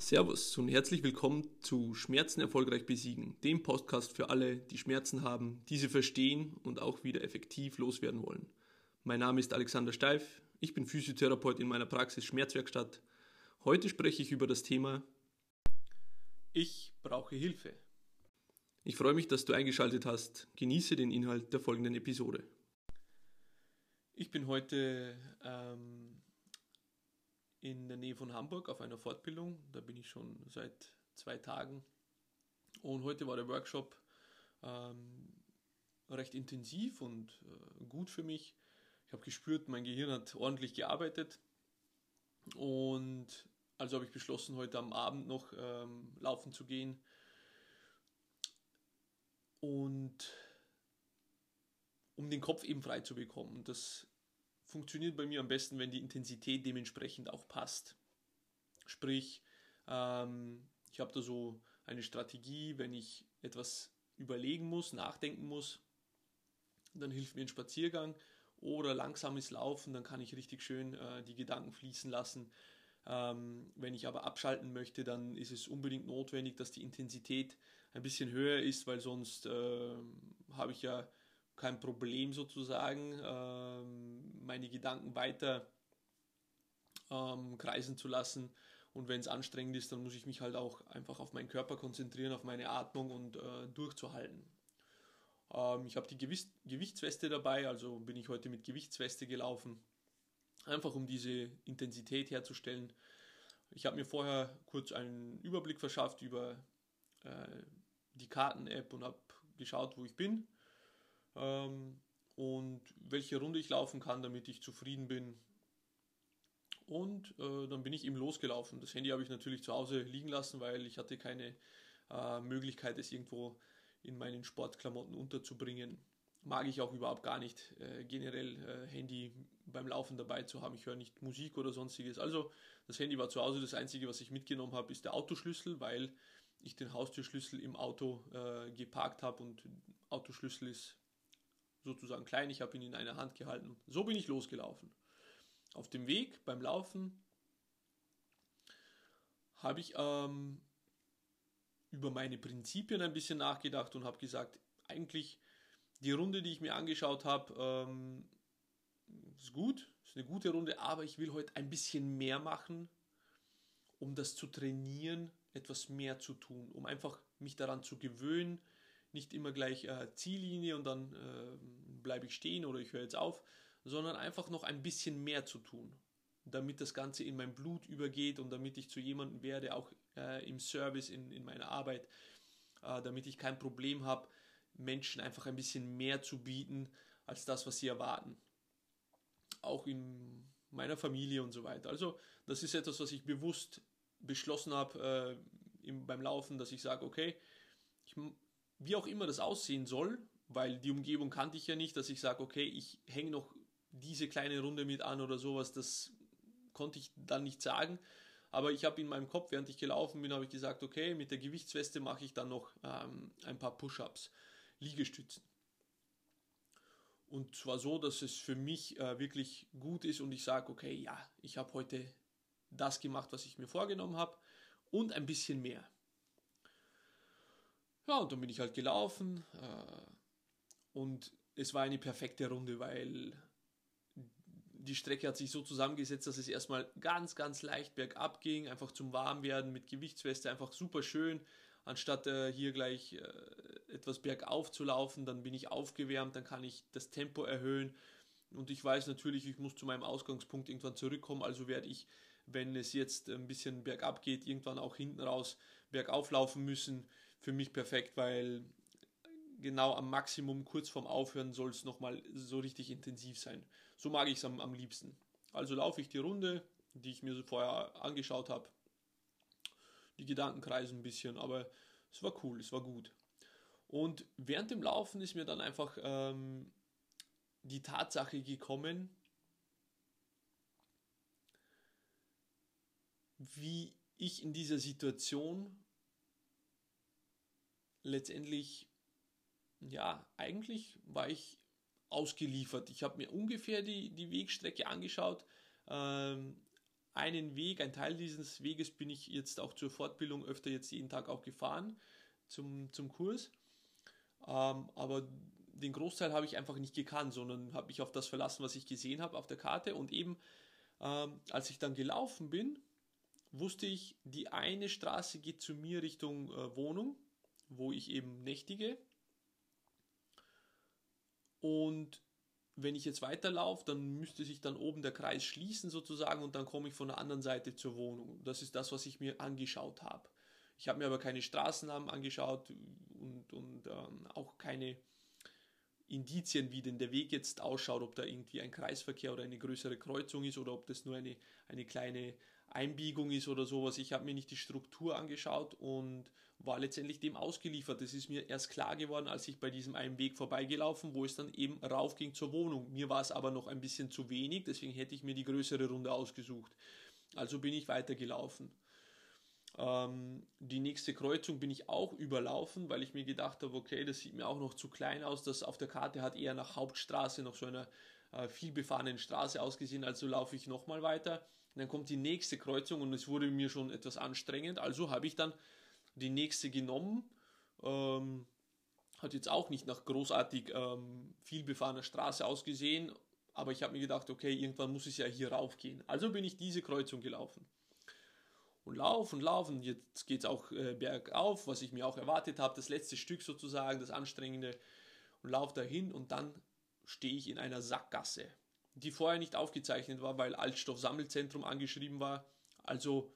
Servus und herzlich willkommen zu Schmerzen erfolgreich besiegen, dem Podcast für alle, die Schmerzen haben, diese verstehen und auch wieder effektiv loswerden wollen. Mein Name ist Alexander Steif, ich bin Physiotherapeut in meiner Praxis Schmerzwerkstatt. Heute spreche ich über das Thema Ich brauche Hilfe. Ich freue mich, dass du eingeschaltet hast. Genieße den Inhalt der folgenden Episode. Ich bin heute in der Nähe von Hamburg auf einer Fortbildung. Da bin ich schon seit 2 Tagen. Und heute war der Workshop recht intensiv und gut für mich. Ich habe gespürt, mein Gehirn hat ordentlich gearbeitet. Und also habe ich beschlossen, heute am Abend noch laufen zu gehen. Und um den Kopf eben frei zu bekommen. Das funktioniert bei mir am besten, wenn die Intensität dementsprechend auch passt. Sprich, ich habe da so eine Strategie, wenn ich etwas überlegen muss, nachdenken muss, dann hilft mir ein Spaziergang oder langsames Laufen, dann kann ich richtig schön die Gedanken fließen lassen. Wenn ich aber abschalten möchte, dann ist es unbedingt notwendig, dass die Intensität ein bisschen höher ist, weil sonst habe ich ja kein Problem sozusagen, meine Gedanken weiter kreisen zu lassen. Und wenn es anstrengend ist, dann muss ich mich halt auch einfach auf meinen Körper konzentrieren, auf meine Atmung und durchzuhalten. Ich habe die Gewichtsweste dabei, also bin ich heute mit Gewichtsweste gelaufen, einfach um diese Intensität herzustellen. Ich habe mir vorher kurz einen Überblick verschafft über die Karten-App und habe geschaut, wo ich bin und welche Runde ich laufen kann, damit ich zufrieden bin. Und dann bin ich eben losgelaufen. Das Handy habe ich natürlich zu Hause liegen lassen, weil ich hatte keine Möglichkeit, es irgendwo in meinen Sportklamotten unterzubringen. Mag ich auch überhaupt gar nicht, generell Handy beim Laufen dabei zu haben. Ich höre nicht Musik oder sonstiges. Also das Handy war zu Hause. Das Einzige, was ich mitgenommen habe, ist der Autoschlüssel, weil ich den Haustürschlüssel im Auto geparkt habe und Autoschlüssel ist sozusagen klein. Ich habe ihn in einer Hand gehalten. So bin ich losgelaufen. Auf dem Weg beim Laufen habe ich über meine Prinzipien ein bisschen nachgedacht und habe gesagt, eigentlich die Runde, die ich mir angeschaut habe, ist gut, ist eine gute Runde, aber ich will heute ein bisschen mehr machen, um das zu trainieren, etwas mehr zu tun, um einfach mich daran zu gewöhnen, nicht immer gleich Ziellinie und dann bleibe ich stehen oder ich höre jetzt auf, sondern einfach noch ein bisschen mehr zu tun, damit das Ganze in mein Blut übergeht und damit ich zu jemandem werde, auch im Service, in meiner Arbeit, damit ich kein Problem habe, Menschen einfach ein bisschen mehr zu bieten, als das, was sie erwarten. Auch in meiner Familie und so weiter. Also das ist etwas, was ich bewusst beschlossen habe beim Laufen, dass ich sage, okay, wie auch immer das aussehen soll, weil die Umgebung kannte ich ja nicht, dass ich sage, okay, ich hänge noch diese kleine Runde mit an oder sowas, das konnte ich dann nicht sagen. Aber ich habe in meinem Kopf, während ich gelaufen bin, habe ich gesagt, okay, mit der Gewichtsweste mache ich dann noch ein paar Push-Ups, Liegestützen. Und zwar so, dass es für mich wirklich gut ist und ich sage, okay, ja, ich habe heute das gemacht, was ich mir vorgenommen habe und ein bisschen mehr. Ja, und dann bin ich halt gelaufen und es war eine perfekte Runde, weil die Strecke hat sich so zusammengesetzt, dass es erstmal ganz, ganz leicht bergab ging, einfach zum Warmwerden mit Gewichtsweste, einfach super schön. Anstatt hier gleich etwas bergauf zu laufen, dann bin ich aufgewärmt, dann kann ich das Tempo erhöhen und ich weiß natürlich, ich muss zu meinem Ausgangspunkt irgendwann zurückkommen, also werde ich, wenn es jetzt ein bisschen bergab geht, irgendwann auch hinten raus bergauf laufen müssen. Für mich perfekt, weil genau am Maximum, kurz vorm Aufhören, soll es nochmal so richtig intensiv sein. So mag ich es am liebsten. Also laufe ich die Runde, die ich mir so vorher angeschaut habe. Die Gedanken kreisen ein bisschen, aber es war cool, es war gut. Und während dem Laufen ist mir dann einfach die Tatsache gekommen, wie ich in dieser Situation letztendlich, ja, eigentlich war ich ausgeliefert. Ich habe mir ungefähr die Wegstrecke angeschaut, einen Weg, ein Teil dieses Weges bin ich jetzt auch zur Fortbildung öfter jetzt jeden Tag auch gefahren zum Kurs. Aber den Großteil habe ich einfach nicht gekannt, sondern habe mich auf das verlassen, was ich gesehen habe auf der Karte. Und eben, als ich dann gelaufen bin, wusste ich, die eine Straße geht zu mir Richtung Wohnung, wo ich eben nächtige. Und wenn ich jetzt weiterlaufe, dann müsste sich dann oben der Kreis schließen sozusagen und dann komme ich von der anderen Seite zur Wohnung. Das ist das, was ich mir angeschaut habe. Ich habe mir aber keine Straßennamen angeschaut und auch keine Indizien, wie denn der Weg jetzt ausschaut, ob da irgendwie ein Kreisverkehr oder eine größere Kreuzung ist oder ob das nur eine kleine Einbiegung ist oder sowas. Ich habe mir nicht die Struktur angeschaut und war letztendlich dem ausgeliefert. Das ist mir erst klar geworden, als ich bei diesem einen Weg vorbeigelaufen, wo es dann eben raufging zur Wohnung. Mir war es aber noch ein bisschen zu wenig, deswegen hätte ich mir die größere Runde ausgesucht. Also bin ich weitergelaufen. Die nächste Kreuzung bin ich auch überlaufen, weil ich mir gedacht habe, okay, das sieht mir auch noch zu klein aus. Das auf der Karte hat eher nach Hauptstraße, nach so einer viel befahrenen Straße ausgesehen. Also laufe ich nochmal weiter. Und dann kommt die nächste Kreuzung und es wurde mir schon etwas anstrengend. Also habe ich dann die nächste genommen. Hat jetzt auch nicht nach großartig viel befahrener Straße ausgesehen. Aber ich habe mir gedacht, okay, irgendwann muss es ja hier raufgehen. Also bin ich diese Kreuzung gelaufen. Und laufen. Jetzt geht es auch bergauf, was ich mir auch erwartet habe. Das letzte Stück sozusagen, das Anstrengende. Und laufe dahin und dann stehe ich in einer Sackgasse, die vorher nicht aufgezeichnet war, weil Altstoffsammelzentrum angeschrieben war. Also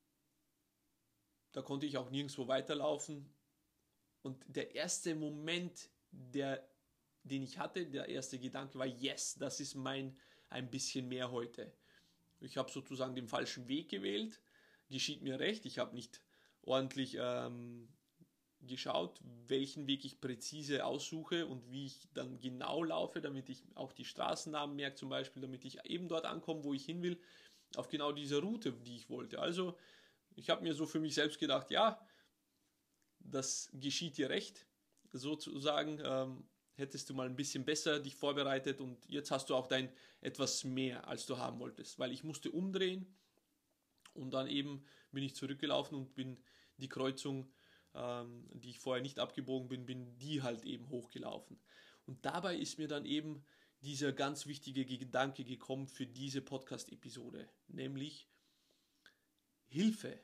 da konnte ich auch nirgendwo weiterlaufen. Und der erste Moment, den ich hatte, der erste Gedanke war, yes, das ist mein ein bisschen mehr heute. Ich habe sozusagen den falschen Weg gewählt. Geschieht mir recht, ich habe nicht ordentlich geschaut, welchen Weg ich präzise aussuche und wie ich dann genau laufe, damit ich auch die Straßennamen merke zum Beispiel, damit ich eben dort ankomme, wo ich hin will, auf genau dieser Route, die ich wollte. Also ich habe mir so für mich selbst gedacht, ja, das geschieht dir recht, sozusagen. Hättest du mal ein bisschen besser dich vorbereitet und jetzt hast du auch dein etwas mehr, als du haben wolltest, weil ich musste umdrehen. Und dann eben bin ich zurückgelaufen und bin die Kreuzung, die ich vorher nicht abgebogen bin die halt eben hochgelaufen. Und dabei ist mir dann eben dieser ganz wichtige Gedanke gekommen für diese Podcast-Episode, nämlich Hilfe.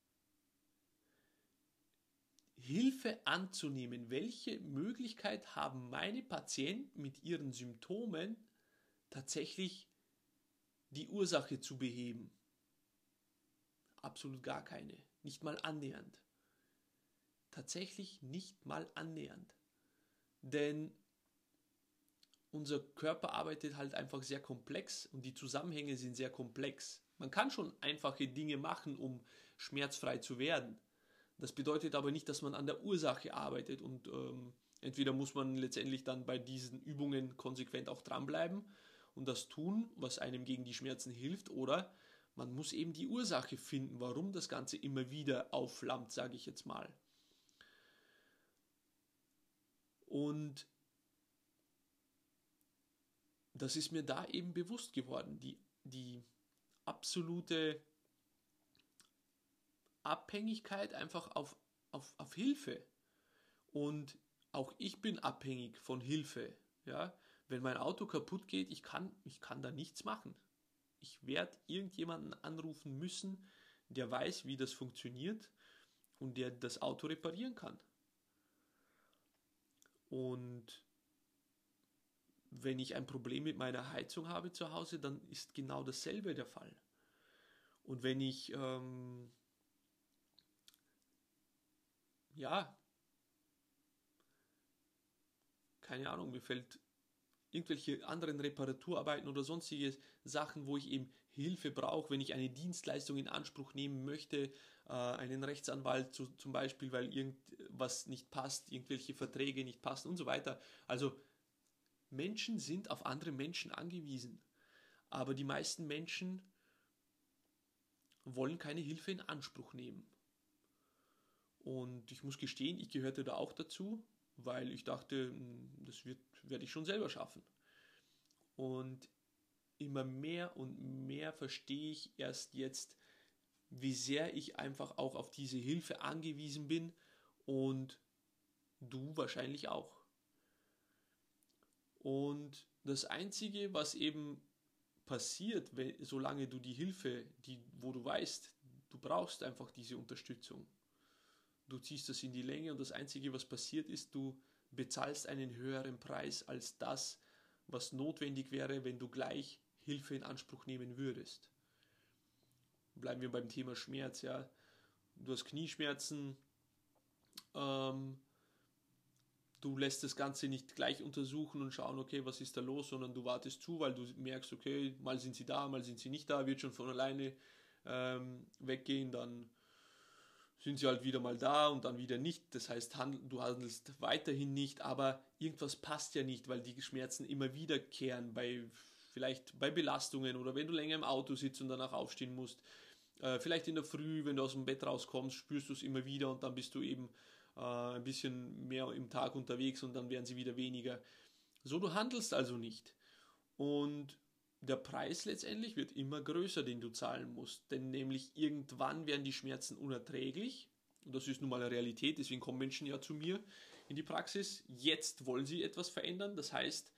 Hilfe anzunehmen. Welche Möglichkeit haben meine Patienten mit ihren Symptomen tatsächlich die Ursache zu beheben? Absolut gar keine. Nicht mal annähernd. Tatsächlich nicht mal annähernd. Denn unser Körper arbeitet halt einfach sehr komplex und die Zusammenhänge sind sehr komplex. Man kann schon einfache Dinge machen, um schmerzfrei zu werden. Das bedeutet aber nicht, dass man an der Ursache arbeitet und entweder muss man letztendlich dann bei diesen Übungen konsequent auch dranbleiben und das tun, was einem gegen die Schmerzen hilft, oder man muss eben die Ursache finden, warum das Ganze immer wieder aufflammt, sage ich jetzt mal. Und das ist mir da eben bewusst geworden, die absolute Abhängigkeit einfach auf Hilfe. Und auch ich bin abhängig von Hilfe. Ja? Wenn mein Auto kaputt geht, ich kann da nichts machen. Ich werde irgendjemanden anrufen müssen, der weiß, wie das funktioniert und der das Auto reparieren kann. Und wenn ich ein Problem mit meiner Heizung habe zu Hause, dann ist genau dasselbe der Fall. Und wenn ich keine Ahnung, mir fällt irgendwelche anderen Reparaturarbeiten oder sonstige Sachen, wo ich eben Hilfe brauche, wenn ich eine Dienstleistung in Anspruch nehmen möchte, einen Rechtsanwalt zum Beispiel, weil irgendwas nicht passt, irgendwelche Verträge nicht passen und so weiter. Also Menschen sind auf andere Menschen angewiesen, aber die meisten Menschen wollen keine Hilfe in Anspruch nehmen. Und ich muss gestehen, ich gehörte da auch dazu, weil ich dachte, das werde ich schon selber schaffen. Und immer mehr und mehr verstehe ich erst jetzt, wie sehr ich einfach auch auf diese Hilfe angewiesen bin und du wahrscheinlich auch. Und das Einzige, was eben passiert, solange du die Hilfe, wo du weißt, du brauchst einfach diese Unterstützung, du ziehst das in die Länge und das Einzige, was passiert ist, du bezahlst einen höheren Preis als das, was notwendig wäre, wenn du gleich Hilfe in Anspruch nehmen würdest. Bleiben wir beim Thema Schmerz, ja. Du hast Knieschmerzen, ähm, du lässt das Ganze nicht gleich untersuchen und schauen, okay, was ist da los, sondern du wartest zu, weil du merkst, okay, mal sind sie da, mal sind sie nicht da, wird schon von alleine weggehen, dann sind sie halt wieder mal da und dann wieder nicht. Das heißt, du handelst weiterhin nicht, aber irgendwas passt ja nicht, weil die Schmerzen immer wiederkehren, vielleicht bei Belastungen oder wenn du länger im Auto sitzt und danach aufstehen musst. Vielleicht in der Früh, wenn du aus dem Bett rauskommst, spürst du es immer wieder und dann bist du eben ein bisschen mehr im Tag unterwegs und dann werden sie wieder weniger. So, du handelst also nicht. Und der Preis letztendlich wird immer größer, den du zahlen musst. Denn nämlich irgendwann werden die Schmerzen unerträglich. Und das ist nun mal eine Realität, deswegen kommen Menschen ja zu mir in die Praxis. Jetzt wollen sie etwas verändern. Das heißt,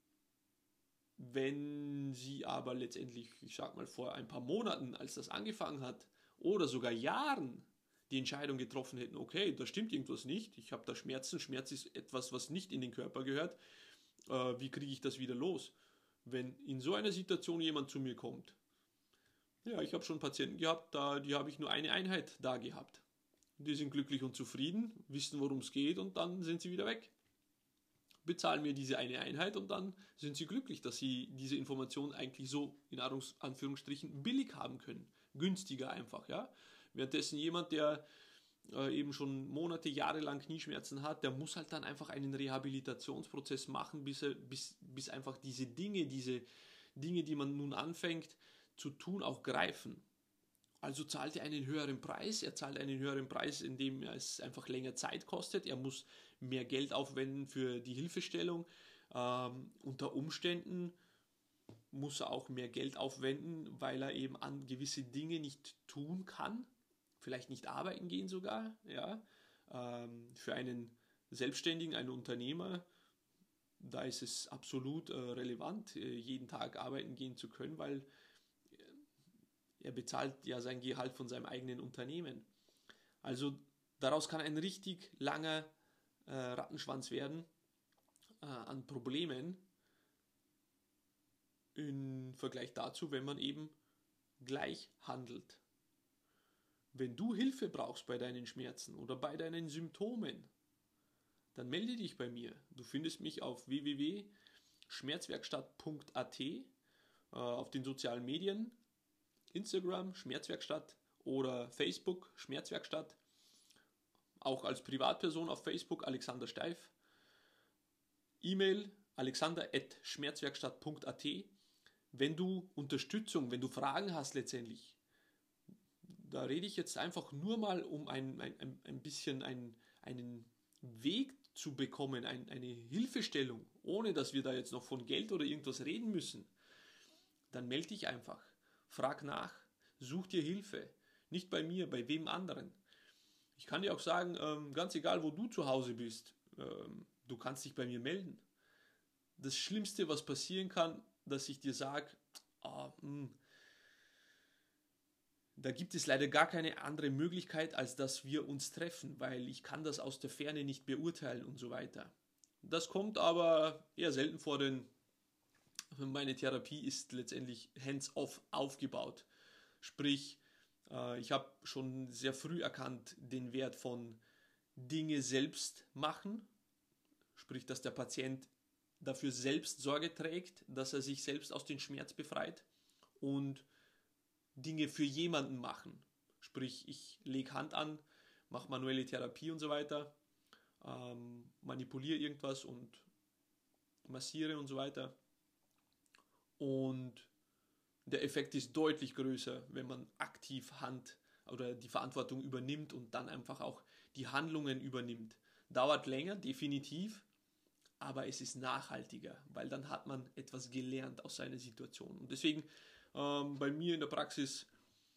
wenn sie aber letztendlich, ich sag mal vor ein paar Monaten, als das angefangen hat, oder sogar Jahren die Entscheidung getroffen hätten, okay, da stimmt irgendwas nicht, ich habe da Schmerzen, Schmerz ist etwas, was nicht in den Körper gehört, wie kriege ich das wieder los? Wenn in so einer Situation jemand zu mir kommt, ja, ich habe schon Patienten gehabt, die habe ich nur eine Einheit da gehabt. Die sind glücklich und zufrieden, wissen, worum es geht und dann sind sie wieder weg. Bezahlen mir diese eine Einheit und dann sind sie glücklich, dass sie diese Information eigentlich so in Anführungsstrichen billig haben können. Günstiger einfach, ja. Währenddessen jemand, der eben schon Monate, Jahre lang Knieschmerzen hat, der muss halt dann einfach einen Rehabilitationsprozess machen, bis einfach diese Dinge, die man nun anfängt zu tun, auch greifen. Also zahlt er einen höheren Preis. Er zahlt einen höheren Preis, indem es einfach länger Zeit kostet. Er muss mehr Geld aufwenden für die Hilfestellung. Unter Umständen muss er auch mehr Geld aufwenden, weil er eben an gewisse Dinge nicht tun kann. Vielleicht nicht arbeiten gehen sogar. Ja? Für einen Selbstständigen, einen Unternehmer, da ist es absolut relevant, jeden Tag arbeiten gehen zu können, weil er bezahlt ja sein Gehalt von seinem eigenen Unternehmen. Also daraus kann ein richtig langer Rattenschwanz werden an Problemen im Vergleich dazu, wenn man eben gleich handelt. Wenn du Hilfe brauchst bei deinen Schmerzen oder bei deinen Symptomen, dann melde dich bei mir. Du findest mich auf www.schmerzwerkstatt.at, auf den sozialen Medien, Instagram Schmerzwerkstatt oder Facebook Schmerzwerkstatt, auch als Privatperson auf Facebook Alexander Steif, E-Mail alexander@schmerzwerkstatt.at. Wenn du Unterstützung, wenn du Fragen hast letztendlich, da rede ich jetzt einfach nur mal, um ein bisschen einen Weg zu bekommen, eine Hilfestellung, ohne dass wir da jetzt noch von Geld oder irgendwas reden müssen, dann melde dich einfach. Frag nach, such dir Hilfe. Nicht bei mir, bei wem anderen. Ich kann dir auch sagen, ganz egal, wo du zu Hause bist, du kannst dich bei mir melden. Das Schlimmste, was passieren kann, dass ich dir sage, da gibt es leider gar keine andere Möglichkeit, als dass wir uns treffen, weil ich kann das aus der Ferne nicht beurteilen und so weiter. Das kommt aber eher selten vor, denn meine Therapie ist letztendlich hands-off aufgebaut. Sprich, ich habe schon sehr früh erkannt den Wert von Dinge selbst machen. Sprich, dass der Patient dafür selbst Sorge trägt, dass er sich selbst aus dem Schmerz befreit und Dinge für jemanden machen. Sprich, ich lege Hand an, mache manuelle Therapie und so weiter, manipuliere irgendwas und massiere und so weiter. Und der Effekt ist deutlich größer, wenn man aktiv Hand oder die Verantwortung übernimmt und dann einfach auch die Handlungen übernimmt. Dauert länger, definitiv, aber es ist nachhaltiger, weil dann hat man etwas gelernt aus seiner Situation. Und deswegen bei mir in der Praxis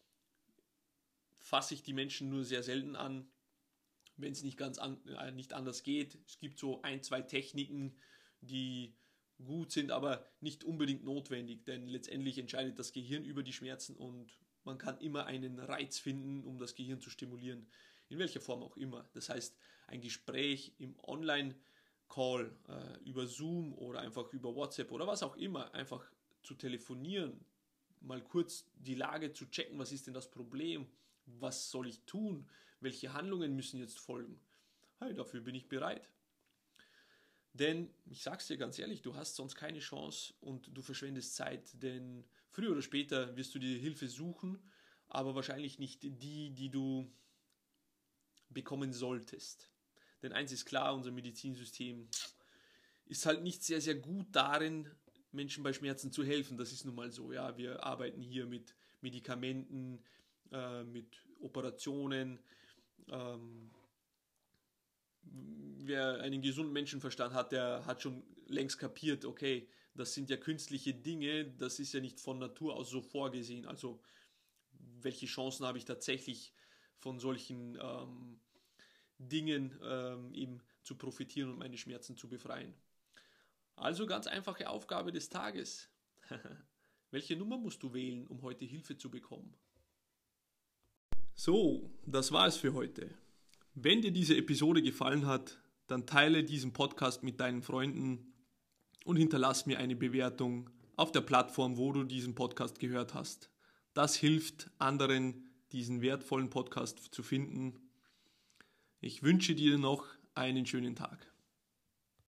fasse ich die Menschen nur sehr selten an, wenn es nicht nicht anders geht. Es gibt so 1, 2 Techniken, die gut sind, aber nicht unbedingt notwendig, denn letztendlich entscheidet das Gehirn über die Schmerzen und man kann immer einen Reiz finden, um das Gehirn zu stimulieren, in welcher Form auch immer. Das heißt, ein Gespräch im Online-Call über Zoom oder einfach über WhatsApp oder was auch immer, einfach zu telefonieren, mal kurz die Lage zu checken, was ist denn das Problem, was soll ich tun, welche Handlungen müssen jetzt folgen. Hey, dafür bin ich bereit. Denn, ich sag's dir ganz ehrlich, du hast sonst keine Chance und du verschwendest Zeit, denn früher oder später wirst du dir Hilfe suchen, aber wahrscheinlich nicht die du bekommen solltest. Denn eins ist klar, unser Medizinsystem ist halt nicht sehr, sehr gut darin, Menschen bei Schmerzen zu helfen. Das ist nun mal so. Ja, wir arbeiten hier mit Medikamenten, mit Operationen. Wer einen gesunden Menschenverstand hat, der hat schon längst kapiert, okay, das sind ja künstliche Dinge, das ist ja nicht von Natur aus so vorgesehen. Also welche Chancen habe ich tatsächlich von solchen Dingen eben zu profitieren und meine Schmerzen zu befreien. Also ganz einfache Aufgabe des Tages. Welche Nummer musst du wählen, um heute Hilfe zu bekommen? So, das war es für heute. Wenn dir diese Episode gefallen hat, dann teile diesen Podcast mit deinen Freunden und hinterlass mir eine Bewertung auf der Plattform, wo du diesen Podcast gehört hast. Das hilft anderen, diesen wertvollen Podcast zu finden. Ich wünsche dir noch einen schönen Tag.